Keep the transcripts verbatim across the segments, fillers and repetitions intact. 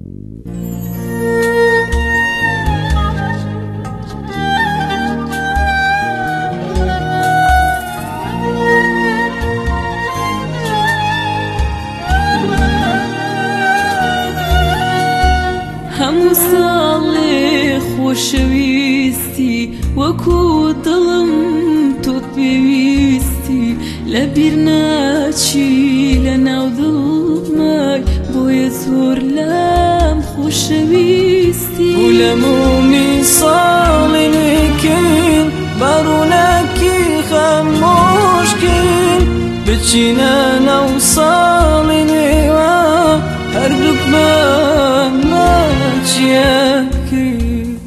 هەموو ساڵێ خۆشەویستی وەکو دڵم تۆت پێویستی لەبیر ناچی لە ناو دڵمای بۆیە زۆر لام خۆشەویستی و لە مومی ساڵی نوێکردن بەڕووناکی خەمۆشکردن بچینە ناو ساڵی نوێوە هەردووکمان ماچیەکرد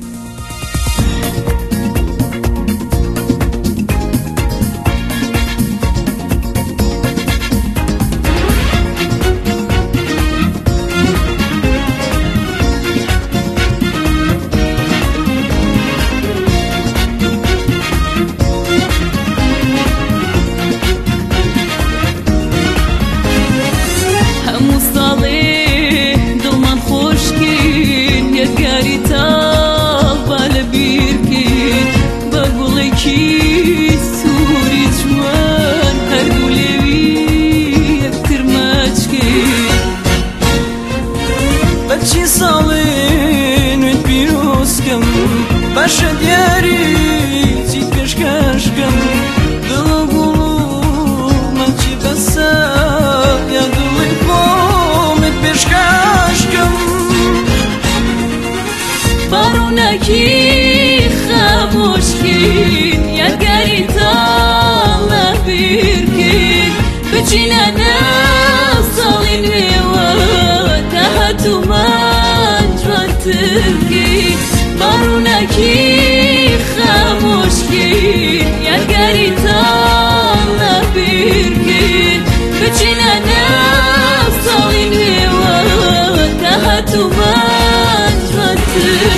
سووری جوان هەردوو لێوی یەکتر ماچکرد بەچی ساڵی نوێت پیرۆزکەم باشە دیاری چی پێشکەشکەم دڵ و گوڵ و مەچی بەسە یا دڵی خۆمت پێشکەشکەم بەڕووناکی خەمۆشکرد یادگاری تاڵە بیرکرد بچینە ناو ساڵی نوێوە داهاتوومان جوانتر کرد بەڕووناکی خەمۆشکرد یادگاری تاڵە بیرکرد بچینە ناو ساڵی نوێوە داهاتوومان جوانتر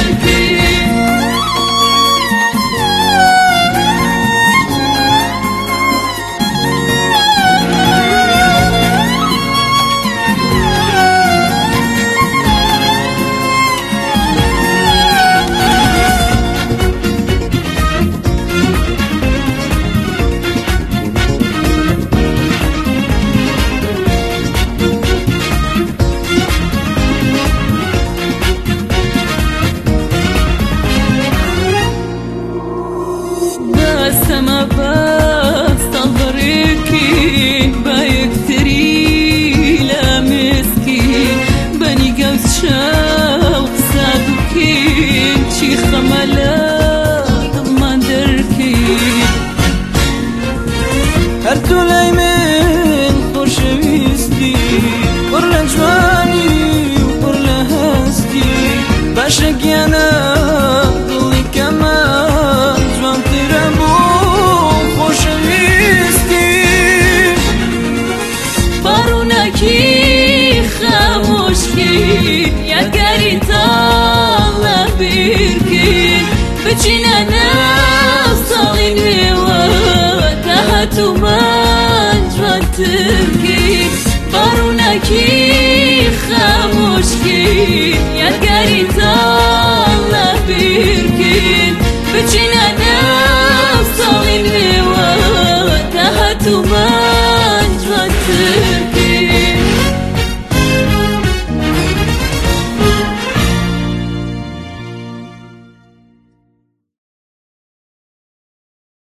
سەما بەستەڵ بەڕێکین با یەکتری لە مسکین بەنی گەوت شەو قسە دووکین چی خەمە لە دڵمان دەرکەین هەردوو لای من خۆشەویستی پڕ لە جوانی و پڕ لە هەستی باشە گیانە دڵی کەمە جوانترە بۆ خەمۆشکرد یادگاری تاڵە بیرکرد بچینە ناو ساڵی نوێوە داهاتوومان جوانتر کرد بەڕووناکی خەمۆشکرد یادگاری تاڵە بیرکرد بچینە